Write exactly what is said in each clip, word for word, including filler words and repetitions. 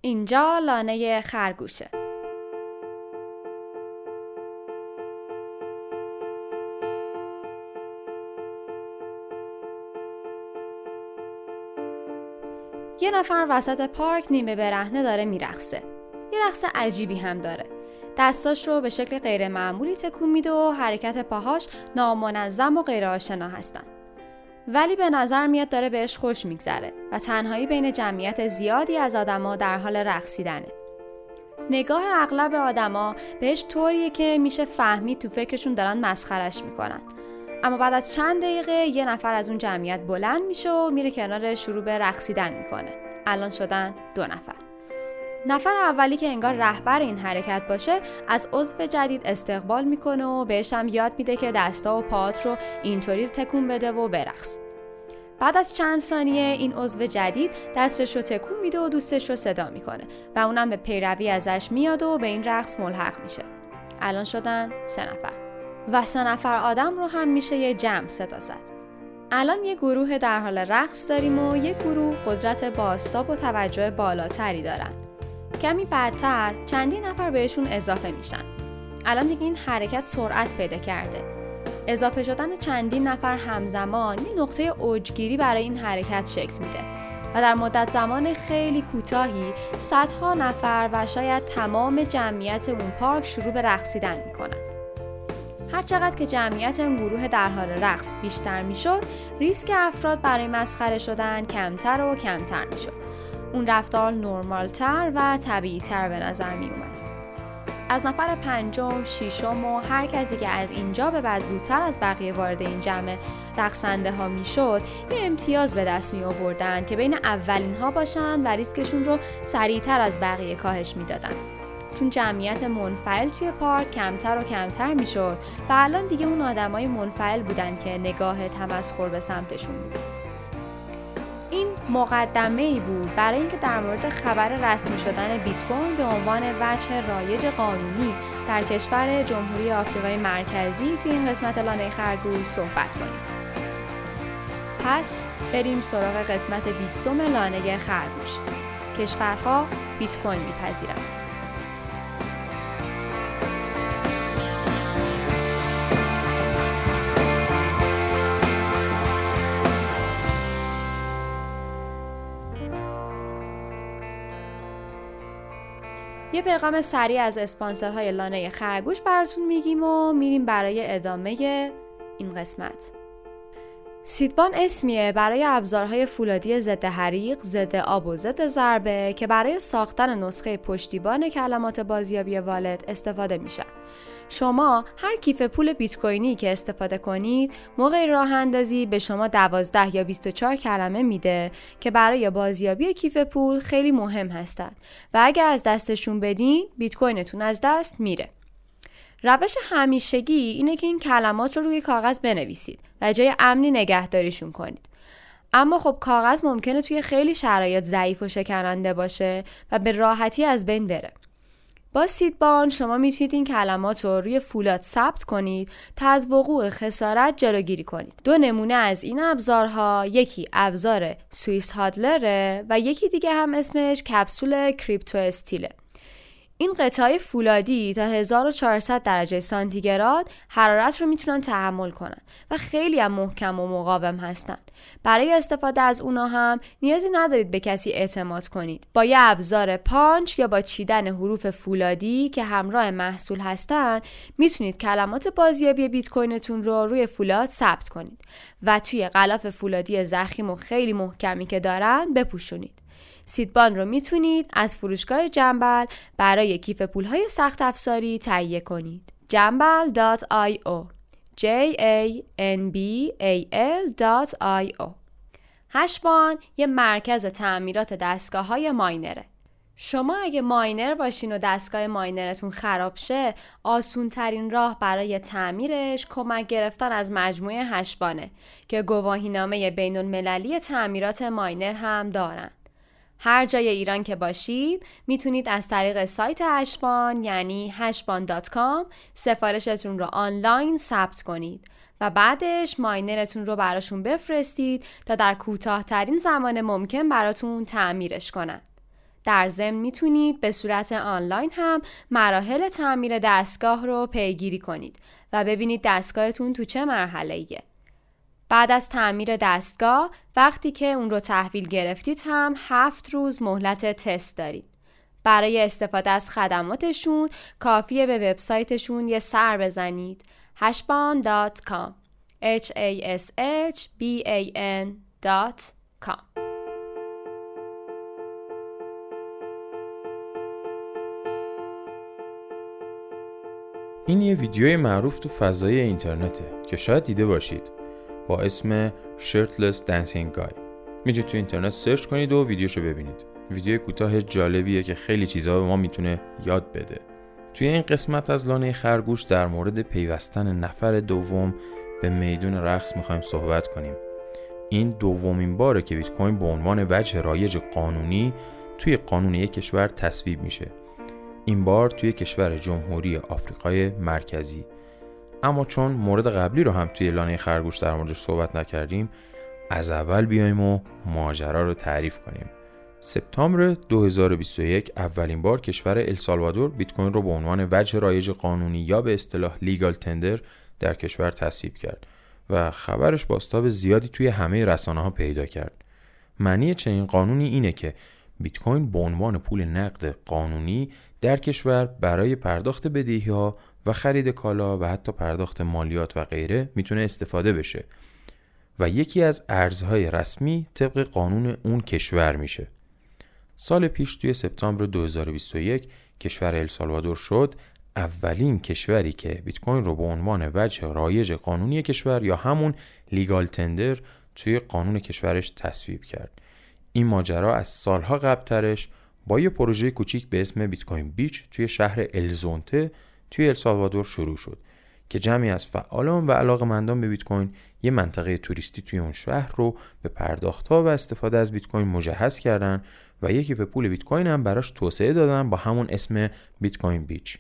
اینجا لانه خرگوشه. یه نفر وسط پارک نیمه برهنه داره میرقصه. یه رقص عجیبی هم داره. دستاش رو به شکل غیر معمولی تکون میده و حرکت پاهاش نامنظم و غیر آشنا هستن. ولی به نظر میاد داره بهش خوش میگذره و تنهایی بین جمعیت زیادی از آدما در حال رقصیدنه. نگاه اغلب آدما بهش طوریه که میشه فهمید تو فکرشون دارن مسخرش میکنن. اما بعد از چند دقیقه یه نفر از اون جمعیت بلند میشه و میره کنار شروع به رقصیدن میکنه. الان شدن دو نفر. نفر اولی که انگار رهبر این حرکت باشه از عضو جدید استقبال میکنه و بهش هم یاد میده که دستا و پاهات رو اینطوری تکون بده و برقص. بعد از چند ثانیه این عضو جدید دستش رو تکون میده و دوستش رو صدا میکنه و اونم به پیروی ازش میاد و به این رقص ملحق میشه. الان شدن سه نفر. و سه نفر آدم رو هم میشه یه جمع صدا زد. الان یه گروه در حال رقص داریم و یه گروه قدرت بازتاب و توجه بالاتری دارن. کمی بعدتر چندین نفر بهشون اضافه میشن. الان دیگه این حرکت سرعت پیدا کرده. اضافه شدن چندین نفر همزمان یه نقطه اوجگیری برای این حرکت شکل میده و در مدت زمان خیلی کوتاهی صدها نفر و شاید تمام جمعیت اون پارک شروع به رقصیدن میکنن. هر چقدر که جمعیت این گروه در حال رقص بیشتر میشد، ریسک افراد برای مسخره شدن کمتر و کمتر میشد. اون رفتار نرمالتر و طبیعی‌تر به نظر می اومد. از نفر پنجم، ششم و هر کسی که از اینجا به بعد زودتر از بقیه وارد این جمع رقصنده ها می شد، یه امتیاز به دست می آوردن که بین اولین ها باشن و ریسکشون رو سریعتر از بقیه کاهش می دادن. چون جمعیت منفعل توی پارک کمتر و کمتر می شد و الان دیگه اون آدمای منفعل بودن که نگاه تمسخر به سمتشون بود. این مقدمه‌ای بود برای اینکه در مورد خبر رسمی شدن بیت کوین به عنوان وجه رایج قانونی در کشور جمهوری آفریقای مرکزی توی این قسمت لانه خرگوش صحبت کنیم. پس بریم سراغ قسمت بیستم لانه خرگوش. کشورها بیت کوین میپذیرند. یه پیغام سریع از اسپانسرهای لانه خرگوش براتون میگیم و میریم برای ادامه این قسمت. سیدبان اسمیه برای ابزارهای فولادی ضد حریق، ضد آب و ضد ضربه که برای ساختن نسخه پشتیبان کلمات بازیابی والد استفاده میشه. شما هر کیف پول بیت کوینی که استفاده کنید موقع راه اندازی به شما دوازده یا بیست و چهار کلمه میده که برای بازیابی کیف پول خیلی مهم هستن و اگر از دستشون بدین بیت کوینتون از دست میره. روش همیشگی اینه که این کلمات رو روی کاغذ بنویسید و جای امنی نگهداریشون کنید. اما خب کاغذ ممکنه توی خیلی شرایط ضعیف و شکننده باشه و به راحتی از بین بره. با سیدبان شما میتونید این کلمات رو روی فولاد ثبت کنید تا از وقوع خسارت جلوگیری کنید. دو نمونه از این ابزارها، یکی ابزار سوئیس هادلره و یکی دیگه هم اسمش کپسول کریپتو استیله. این قطعه فولادی تا هزار و چهارصد درجه سانتیگراد حرارت رو میتونن تحمل کنن و خیلی هم محکم و مقاوم هستن. برای استفاده از اونا هم نیازی ندارید به کسی اعتماد کنید. با یه ابزار پانچ یا با چیدن حروف فولادی که همراه محصول هستن میتونید کلمات بازیابی بیت کوینتون رو روی فولاد ثبت کنید و توی غلاف فولادی ضخیم و خیلی محکمی که دارن بپوشونید. سیدبان رو میتونید از فروشگاه جنبل برای کیف پولهای سخت افزاری تهیه کنید. جنبل دات آی او جی ای ان بی ای ال دات آی او. هشبان یه مرکز تعمیرات دستگاه‌های ماینره. شما اگه ماینر باشین و دستگاه ماینرتون خراب شه، آسون ترین راه برای تعمیرش کمک گرفتن از مجموعه هشبانه که گواهینامه بین المللی تعمیرات ماینر هم دارن. هر جای ایران که باشید میتونید از طریق سایت هشبان یعنی هشبان دات کام سفارشتون رو آنلاین ثبت کنید و بعدش ماینرتون رو براشون بفرستید تا در کوتاه‌ترین زمان ممکن براتون تعمیرش کنن. در ضمن میتونید به صورت آنلاین هم مراحل تعمیر دستگاه رو پیگیری کنید و ببینید دستگاهتون تو چه مرحله‌ایه. بعد از تعمیر دستگاه وقتی که اون رو تحویل گرفتید هم هفت روز مهلت تست دارید. برای استفاده از خدماتشون کافیه به وبسایتشون یه سر بزنید هشبان دات کام h a s h b a n دات کام. این یه ویدیوی معروف تو فضای اینترنته که شاید دیده باشید با اسم Shirtless Dancing Guy. میتونید تو اینترنت سرچ کنید و ویدیوشو ببینید. ویدیو کوتاه جالبیه که خیلی چیزا به ما میتونه یاد بده. توی این قسمت از لانه خرگوش در مورد پیوستن نفر دوم به میدون رقص میخوایم صحبت کنیم. این دومین باره که بیت کوین به عنوان وجه رایج قانونی توی قانون یک کشور تصویب میشه. این بار توی کشور جمهوری آفریقای مرکزی. اما چون مورد قبلی رو هم توی لانه خرگوش در موردش صحبت نکردیم، از اول بیایم و ماجرا رو تعریف کنیم. سپتامبر دو هزار و بیست و یک اولین بار کشور السالوادور بیت کوین رو به عنوان وجه رایج قانونی یا به اصطلاح لیگال تندر در کشور تصویب کرد و خبرش بازتاب زیادی توی همه رسانه‌ها پیدا کرد. معنی چنین قانونی اینه که بیت کوین به عنوان پول نقد قانونی در کشور برای پرداخت بدهی‌ها و خرید کالا و حتی پرداخت مالیات و غیره میتونه استفاده بشه و یکی از ارزهای رسمی طبق قانون اون کشور میشه. سال پیش توی سپتامبر دو هزار و بیست و یک کشور السالوادور شد اولین کشوری که بیت کوین رو به عنوان وجه رایج قانونی کشور یا همون لیگال تندر توی قانون کشورش تصویب کرد. این ماجرا از سالها قبل ترش با یه پروژه کوچیک به اسم بیت کوین بیچ توی شهر الزونته توی السالوادور شروع شد که جمعی از فعالان و علاقه‌مندان به بیت کوین یه منطقه توریستی توی اون شهر رو به پرداخت‌ها و استفاده از بیت کوین مجهز کردن و یکی به پول بیت کوین هم براش توسعه دادن با همون اسم بیت کوین بیچ.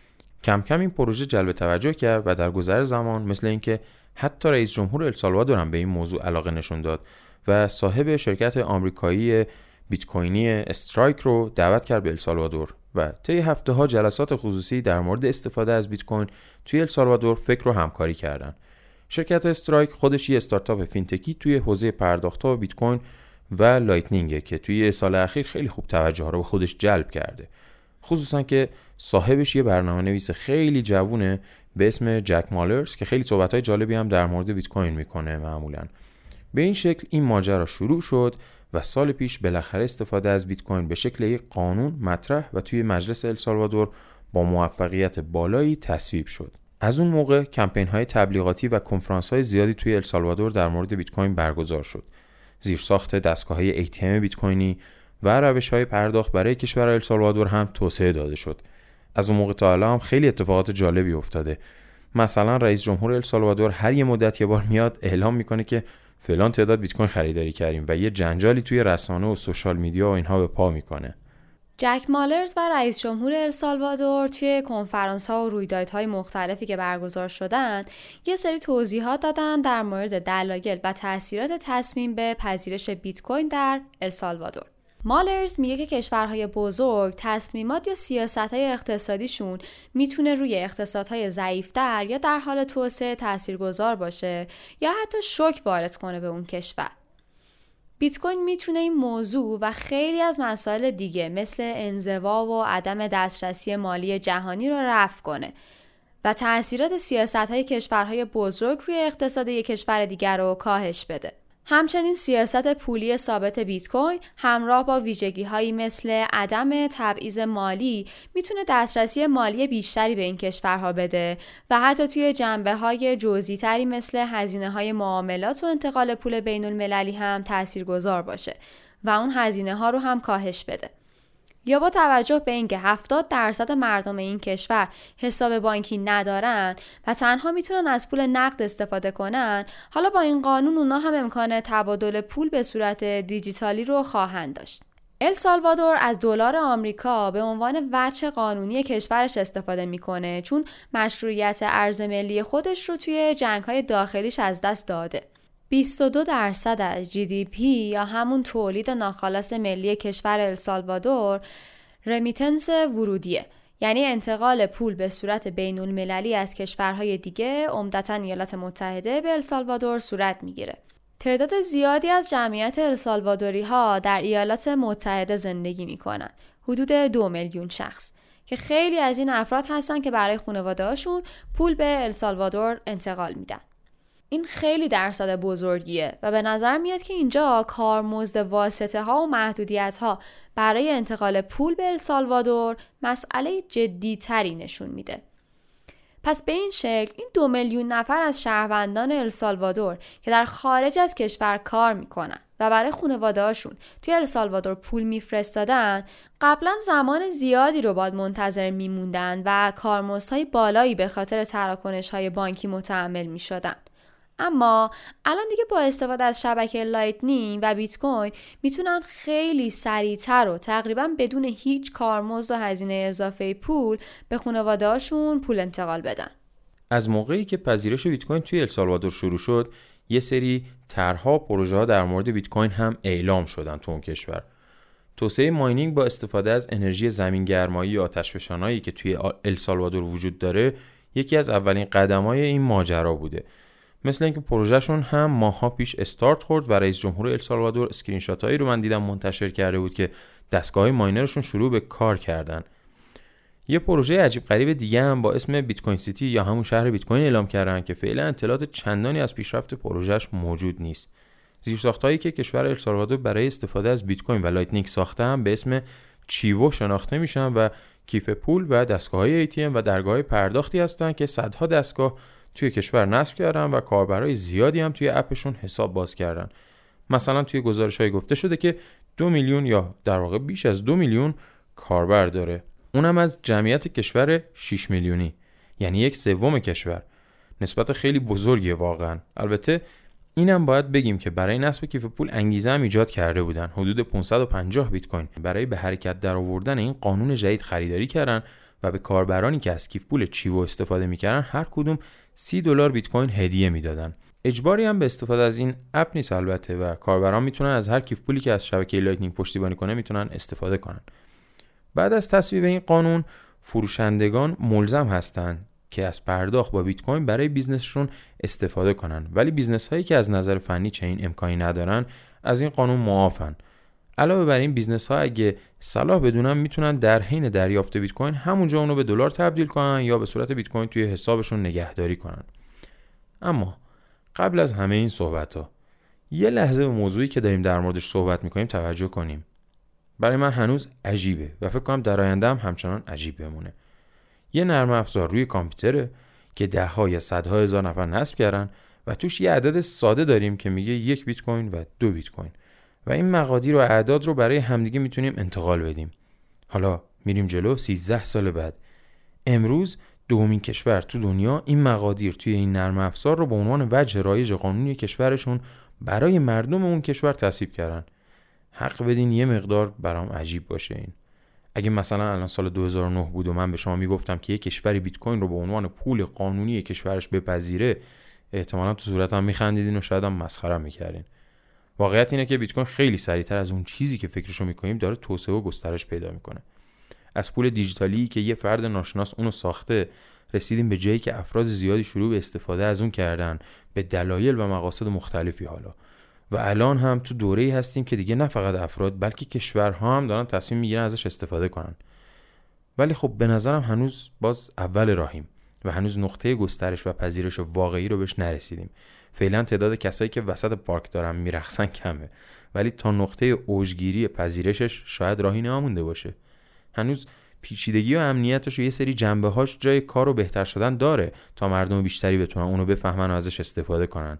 کم کم این پروژه جلب توجه کرد و در گذر زمان مثل اینکه حتی رئیس جمهور السالوادور هم به این موضوع علاقه نشون داد و صاحب شرکت آمریکایی بیت کوینی استرایک رو دعوت کرد به السالوادور و طی هفته‌ها جلسات خصوصی در مورد استفاده از بیت کوین توی السالوادور فکر و همکاری کردن. شرکت استرایک خودش یه استارتاپ فینتکی توی حوزه پرداخت‌ها بیت کوین و لایتنینگه که توی سال اخیر خیلی خوب توجه رو به خودش جلب کرده. خصوصا که صاحبش یه برنامه‌نویس خیلی جوونه به اسم جک مالرز که خیلی صحبت‌های جالبی هم در مورد بیت کوین میکنه معمولاً. به این شکل این ماجرا شروع شد و سال پیش بالاخره استفاده از بیت کوین به شکل یک قانون مطرح و توی مجلس السالوادور با موفقیت بالایی تصویب شد. از اون موقع کمپین‌های تبلیغاتی و کنفرانس‌های زیادی توی السالوادور در مورد بیت کوین برگزار شد. زیرساخت دستگاه‌های ای تی ام بیت کوینی و روش‌های پرداخت برای کشور السالوادور هم توسعه داده شد. از اون موقع تا الان هم خیلی اتفاقات جالبی افتاده. مثلا رئیس جمهور السالوادور هر یه مدت یه بار میاد اعلام میکنه که فلان تعداد بیت کوین خریداری کردیم و یه جنجالی توی رسانه و سوشال میدیا و اینها به پا میکنه. جک مالرز و رئیس جمهور السالوادور توی کنفرانس‌ها و رویدادهای مختلفی که برگزار شدن یه سری توضیحات دادن در مورد دلایل و تأثیرات تصمیم به پذیرش بیت کوین در السالوادور. مالرز میگه که کشورهای بزرگ تصمیمات یا سیاست‌های اقتصادیشون میتونه روی اقتصادهای ضعیف‌تر یا در حال توسعه تاثیرگذار باشه یا حتی شوک وارد کنه به اون کشور. بیت کوین میتونه این موضوع و خیلی از مسائل دیگه مثل انزوا و عدم دسترسی مالی جهانی رو رفع کنه و تأثیرات سیاست‌های کشورهای بزرگ روی اقتصاد یک کشور دیگر رو کاهش بده. همچنین سیاست پولی ثابت بیت کوین همراه با ویژگی‌هایی مثل عدم تبعیض مالی میتونه دسترسی مالی بیشتری به این کشورها بده و حتی توی جنبه‌های جزئی‌تری مثل هزینه‌های معاملات و انتقال پول بین‌المللی هم تاثیرگذار باشه و اون هزینه‌ها رو هم کاهش بده. یا با توجه به اینکه هفتاد درصد مردم این کشور حساب بانکی ندارن و تنها میتونن از پول نقد استفاده کنن، حالا با این قانون اونا هم امکان تبادل پول به صورت دیجیتالی رو خواهند داشت. السالوادور از دلار آمریکا به عنوان وجه قانونی کشورش استفاده میکنه چون مشروعیت ارز ملی خودش رو توی جنگ‌های داخلیش از دست داده. بیست و دو درصد از جی دی پی یا همون تولید ناخالص ملی کشور السالوادور رمیتنس ورودیه، یعنی انتقال پول به صورت بین المللی از کشورهای دیگه، عمدتاً ایالات متحده، به السالوادور صورت میگیره. تعداد زیادی از جمعیت السالوادوری ها در ایالات متحده زندگی میکنن، حدود دو میلیون شخص، که خیلی از این افراد هستن که برای خانواده هاشون پول به السالوادور انتقال میدن. این خیلی درصد بزرگیه و به نظر میاد که اینجا کارمزد واسطه ها و محدودیت ها برای انتقال پول به السالوادور مسئله جدی تری نشون میده. پس به این شکل این دو میلیون نفر از شهروندان السالوادور که در خارج از کشور کار میکنن و برای خانواده هاشون توی السالوادور پول میفرستادن، قبلا زمان زیادی رو باید منتظر میموندن و کارمزدهای بالایی به خاطر تراکنش‌های بانکی متحمل میشدن. اما الان دیگه با استفاده از شبکه لایتنینگ و بیت کوین میتونن خیلی سریعتر و تقریبا بدون هیچ کارمزد و هزینه اضافه پول به خانواده‌هاشون پول انتقال بدن. از موقعی که پذیرش بیت کوین توی السالوادور شروع شد، یه سری طرح‌ها و پروژه‌ها در مورد بیت کوین هم اعلام شدن تو اون کشور. توسعه ماینینگ با استفاده از انرژی زمین‌گرمایی و آتشفشانایی که توی السالوادور وجود داره، یکی از اولین قدم‌های این ماجرا بوده. مثل اینکه پروژهشون هم ماها پیش استارت خورد و رئیس جمهور السالوادور اسکرین شاتایی رو من دیدم منتشر کرده بود که دستگاه ماینرشون شروع به کار کردن. یه پروژه عجیب غریب دیگه هم با اسم بیت کوین سیتی یا همون شهر بیت کوین اعلام کردن که فعلا اطلاعات چندانی از پیشرفت پروژهش موجود نیست. زیرساختایی که کشور السالوادور برای استفاده از بیت کوین و لایتنینگ ساخته هم به اسم چیوو شناخته میشن و کیف پول و دستگاه‌های ای تی ام و درگاه‌های پرداختی هستن که صدها دستگاه توی کشور نصب کردن و کاربرای زیادی هم توی اپشون حساب باز کردن. مثلا توی گزارش‌های گفته شده که دو میلیون یا در واقع بیش از دو میلیون کاربر داره. اونم از جمعیت کشور شش میلیونی، یعنی یک سوم کشور. نسبت خیلی بزرگیه واقعا. البته اینم باید بگیم که برای نصب کیف پول انگیزه هم ایجاد کرده بودن. حدود پانصد و پنجاه بیت کوین برای به حرکت درآوردن این قانون جدید خریداری کردن و به کاربرانی که از کیف پول چیوو استفاده می‌کردن هر کدوم سی دلار بیت کوین هدیه میدادن. اجباری هم به استفاده از این اپ نیست البته و کاربران میتونن از هر کیف پولی که از شبکه لایتنینگ پشتیبانی کنه میتونن استفاده کنن. بعد از تصویب این قانون، فروشندگان ملزم هستن که از پرداخت با بیت کوین برای بیزنسشون استفاده کنن، ولی بیزنس هایی که از نظر فنی چنین امکانی ندارن از این قانون معافن. علاوه بر این بیزنس ها اگه صلاح بدونن میتونن در حین دریافت بیت کوین همونجا اونو به دلار تبدیل کنن یا به صورت بیت کوین توی حسابشون نگهداری کنن. اما قبل از همه این صحبت ها یه لحظه به موضوعی که داریم در موردش صحبت میکنیم توجه کنیم. برای من هنوز عجیبه و فکر کنم در آینده هم همچنان عجیب بمونه. یه نرم افزار روی کامپیوتره که ده ها یا صدها هزار نفر نصب کردن و توش یه عدد ساده داریم که میگه یک بیت کوین و دو بیت کوین و این مقادیر و اعداد رو برای همدیگه میتونیم انتقال بدیم. حالا میریم جلو سیزده سال بعد. امروز دومین کشور تو دنیا این مقادیر توی این نرم افزار رو به عنوان وجه رایج قانونی کشورشون برای مردم اون کشور تصویب کردن. حق بدین یه مقدار برام عجیب باشه این. اگه مثلا الان سال دو هزار و نه بود و من به شما میگفتم که یه کشوری بیت کوین رو به عنوان پول قانونی کشورش بپذیره، احتمالاً تو صورتم میخندیدین و شاید هم مسخره میکردین. واقعیت اینه که بیت کوین خیلی سریعتر از اون چیزی که فکرشو میکنیم داره توسعه و گسترش پیدا میکنه. از پول دیجیتالی که یه فرد ناشناس اونو ساخته رسیدیم به جایی که افراد زیادی شروع به استفاده از اون کردن به دلایل و مقاصد مختلفی. حالا و الان هم تو دوره‌ای هستیم که دیگه نه فقط افراد بلکه کشورها هم دارن تصمیم میگیرن ازش استفاده کنن. ولی خب به نظرم هنوز باز اول راهیم و هنوز نقطه گسترش و پذیرش واقعی رو بهش نرسیدیم. فعلا تعداد کسایی که وسط پارک دارن میرقصن کمه، ولی تا نقطه اوجگیری پذیرشش شاید راهی نمونده باشه. هنوز پیچیدگی و امنیتش و یه سری جنبه‌هاش جای کار رو بهتر شدن داره تا مردم بیشتری بتونن اونو بفهمن و ازش استفاده کنن.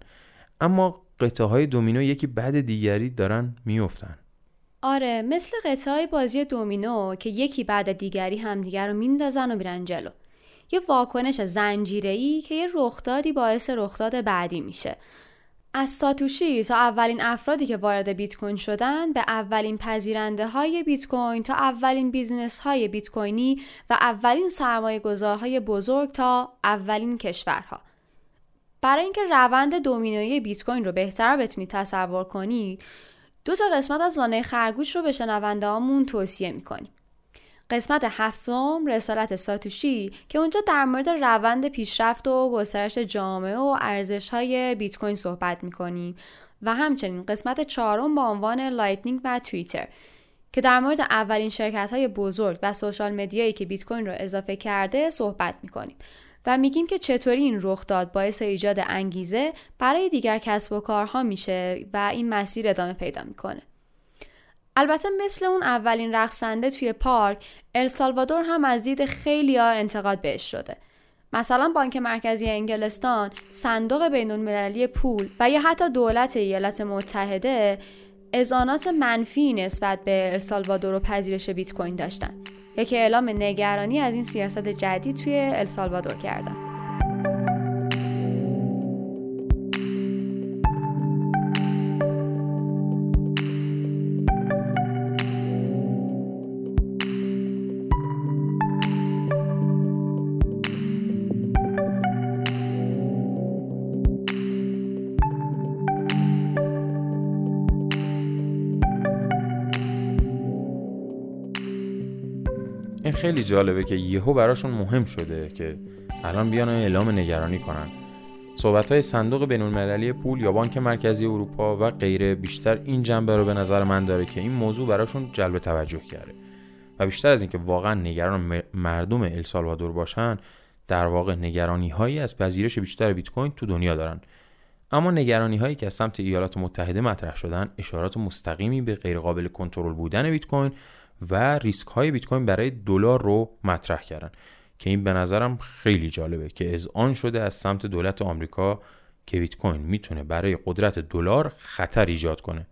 اما قطعه‌های دومینو یکی بعد دیگری دارن میافتن. آره، مثل قطعه‌های بازی دومینو که یکی بعد دیگری همدیگر رو میندازن و میرن جلو. یه واکنش زنجیره‌ای که یه رخدادی باعث رخداد بعدی میشه. از ساتوشی تا اولین افرادی که وارد بیت کوین شدن، به اولین پذیرنده های بیت کوین تا اولین بیزنس های بیت کوینی و اولین سرمایه گذارهای بزرگ تا اولین کشورها. برای اینکه روند دومینویی بیت کوین رو بهتر بتونید تصور کنید، دو تا قسمت از لانه خرگوش رو به شنونده‌هامون توصیه می‌کنیم. قسمت هفتم رسالت ساتوشی که اونجا در مورد روند پیشرفت و گسترش جامعه و ارزش‌های بیت کوین صحبت می‌کنیم و همچنین قسمت چهارم با عنوان لایتنینگ و توییتر که در مورد اولین شرکت‌های بزرگ و سوشال مدیایی که بیت کوین رو اضافه کرده صحبت می‌کنیم و میگیم که چطوری این رخداد باعث ایجاد انگیزه برای دیگر کسب و کارها میشه و این مسیر ادامه پیدا میکنه. البته مثل اون اولین رقصنده توی پارک، السالوادور هم از دید خیلی‌ها انتقاد بهش شده. مثلا بانک مرکزی انگلستان، صندوق بین‌المللی پول و یا حتی دولت ایالات متحده اذعانات منفی نسبت به السالوادور و پذیرش بیت کوین داشتن، یا که اعلام نگرانی از این سیاست جدید توی السالوادور کردن. این خیلی جالبه که یهو براشون مهم شده که الان بیان اعلام نگرانی کنن. صحبت‌های صندوق بین‌المللی پول یا بانک مرکزی اروپا و غیره بیشتر این جنبه رو به نظر من داره که این موضوع براشون جلب توجه کرده و بیشتر از اینکه واقعا نگران مردم السالوادور باشن، در واقع نگرانی‌هایی از پذیرش بیشتر بیت کوین تو دنیا دارن. اما نگرانی‌هایی که از سمت ایالات متحده مطرح شدن اشارات مستقیمی به غیرقابل کنترل بودن بیت کوین و ریسک های بیت کوین برای دلار رو مطرح کردن که این به نظرم خیلی جالبه که اذعان شده از سمت دولت آمریکا که بیت کوین میتونه برای قدرت دلار خطر ایجاد کنه.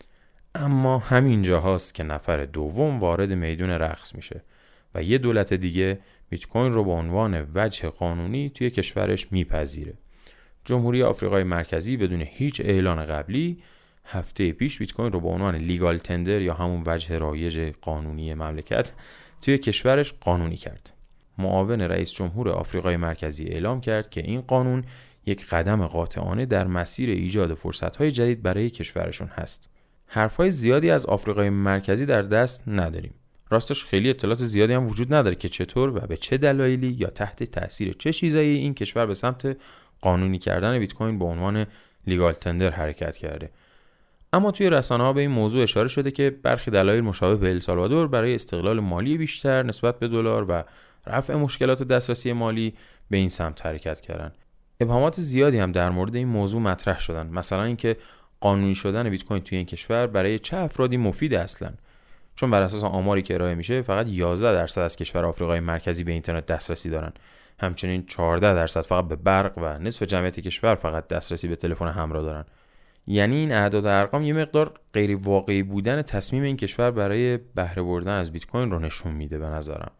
اما همین جاهاست که نفر دوم وارد میدون رقص میشه و یه دولت دیگه بیت کوین رو به عنوان وجه قانونی توی کشورش میپذیره. جمهوری آفریقای مرکزی بدون هیچ اعلان قبلی هفته پیش بیت کوین رو به عنوان لیگال تندر یا همون وجه رایج قانونی مملکت توی کشورش قانونی کرد. معاون رئیس جمهور آفریقای مرکزی اعلام کرد که این قانون یک قدم قاطعانه در مسیر ایجاد فرصت‌های جدید برای کشورشون هست. حرفای زیادی از آفریقای مرکزی در دست نداریم. راستش خیلی اطلاعات زیادی هم وجود نداره که چطور و به چه دلایلی یا تحت تاثیر چه چیزایی این کشور به سمت قانونی کردن بیت کوین به عنوان لیگال تندر حرکت کرده. اما توی رسانه‌ها به این موضوع اشاره شده که برخی دلایل مشابه به السالوادور برای استقلال مالی بیشتر نسبت به دلار و رفع مشکلات دسترسی مالی به این سمت حرکت کردن. ابهامات زیادی هم در مورد این موضوع مطرح شدن، مثلا اینکه قانونی شدن بیت کوین توی این کشور برای چه افرادی مفیده اصلاً، چون بر اساس آماری که ارائه میشه فقط یازده درصد از کشور آفریقای مرکزی به اینترنت دسترسی دارن. همچنین چهارده درصد فقط به برق و نصف جمعیت کشور فقط دسترسی به تلفن همراه دارن. یعنی این اعداد و ارقام یه مقدار غیر واقعی بودن تصمیم این کشور برای بهره بردن از بیت کوین رو نشون میده به نظرم.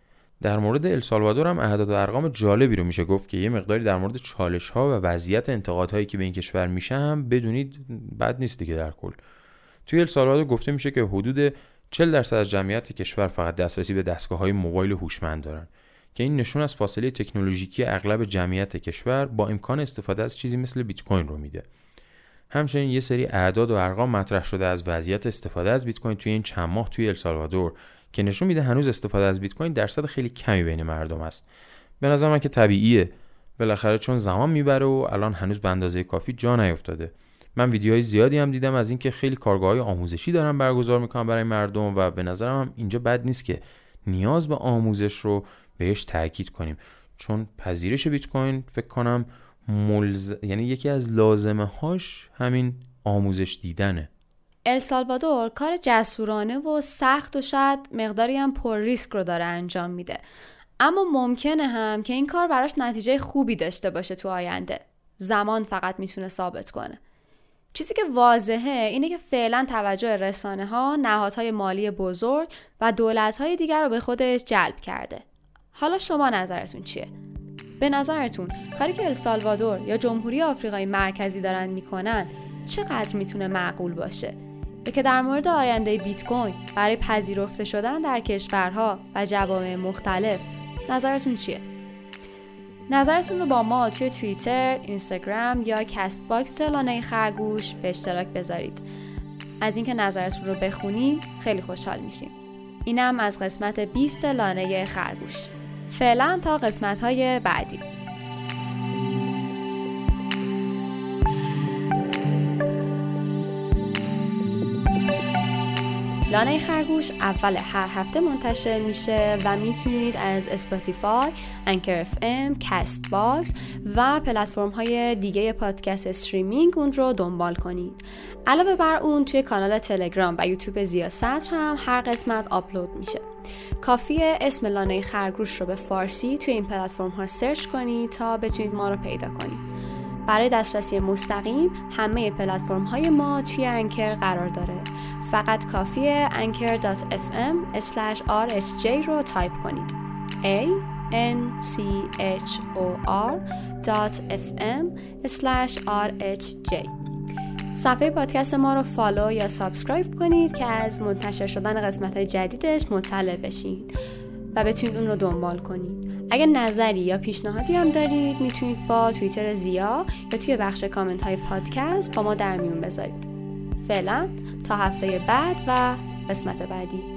در مورد السالوادور هم اعداد و ارقام جالبی رو میشه گفت که یه مقداری در مورد چالش‌ها و وضعیت انتقادهایی که به این کشور میشه هم بدونید بد نیست دیگه. در کل توی السالوادور گفته میشه که حدود چهل درصد از جمعیت کشور فقط دسترسی به دستگاه‌های موبایل هوشمند دارن که این نشون از فاصله تکنولوژیکی اغلب جمعیت کشور با امکان استفاده از چیزی مثل بیت کوین رو میده. همچنین یه سری اعداد و ارقام مطرح شده از وضعیت استفاده از بیت کوین توی این چند ماه توی السالوادور که نشون میده هنوز استفاده از بیت کوین درصد خیلی کمی بین مردم است. به نظر من که طبیعیه، بالاخره چون زمان میبره و الان هنوز به اندازه کافی جا نیافتاده. من ویدیوهای زیادی هم دیدم از اینکه خیلی کارگاه‌های آموزشی دارن برگزار میکنن برای مردم و به نظرم هم اینجا بد نیست که نیاز به آموزش رو بهش تاکید کنیم، چون پذیرش بیت کوین فکر کنم ملز... یعنی یکی از لازمه هاش همین آموزش دیدنه. السالوادور کار جسورانه و سخت و شاید مقداری هم پر ریسک رو داره انجام میده، اما ممکنه هم که این کار براش نتیجه خوبی داشته باشه تو آینده. زمان فقط میتونه ثابت کنه. چیزی که واضحه اینه که فعلا توجه رسانه ها، نهادهای مالی بزرگ و دولت های دیگر رو به خودش جلب کرده. حالا شما نظرتون چیه؟ به نظرتون کاری که السالوادور یا جمهوری آفریقای مرکزی دارن میکنن چقدر میتونه معقول باشه؟ و که در مورد آینده بیت کوین برای پذیرفته شدن در کشورها و جوامع مختلف نظرتون چیه؟ نظرتون رو با ما توی توییتر، اینستاگرام یا کست باکس لانه خرگوش به اشتراک بذارید. از اینکه نظرتون رو بخونیم خیلی خوشحال میشیم. اینم از قسمت بیست لانه خرگوش. فعلا تا قسمت‌های بعدی. لانه خرگوش اول هر هفته منتشر میشه و میتونید از اسپاتیفای، انکر اف ام، کست باکس و پلتفرم های دیگه پادکست استریمینگ اون رو دنبال کنید. علاوه بر اون توی کانال تلگرام و یوتیوب ضیا صدر هم هر قسمت آپلود میشه. کافیه اسم لانه خرگوش رو به فارسی توی این پلتفرم ها سرچ کنید تا بتونید ما رو پیدا کنید. برای دسترسی مستقیم همه پلتفرم های ما توی انکر قرار داره. فقط کافیه انکر دات اف ام اسلش آر اچ جی رو تایپ کنید. A N C H O R dot اف ام اسلش آر اچ جی. صفحه پادکست ما رو فالو یا سابسکرایب کنید که از منتشر شدن قسمت‌های جدیدش مطلع بشید و بتونید اون رو دنبال کنید. اگه نظری یا پیشنهادی هم دارید میتونید با توییتر ضیا یا توی بخش کامنت های پادکست با ما در میون بذارید. فعلا تا هفته بعد و قسمت بعدی.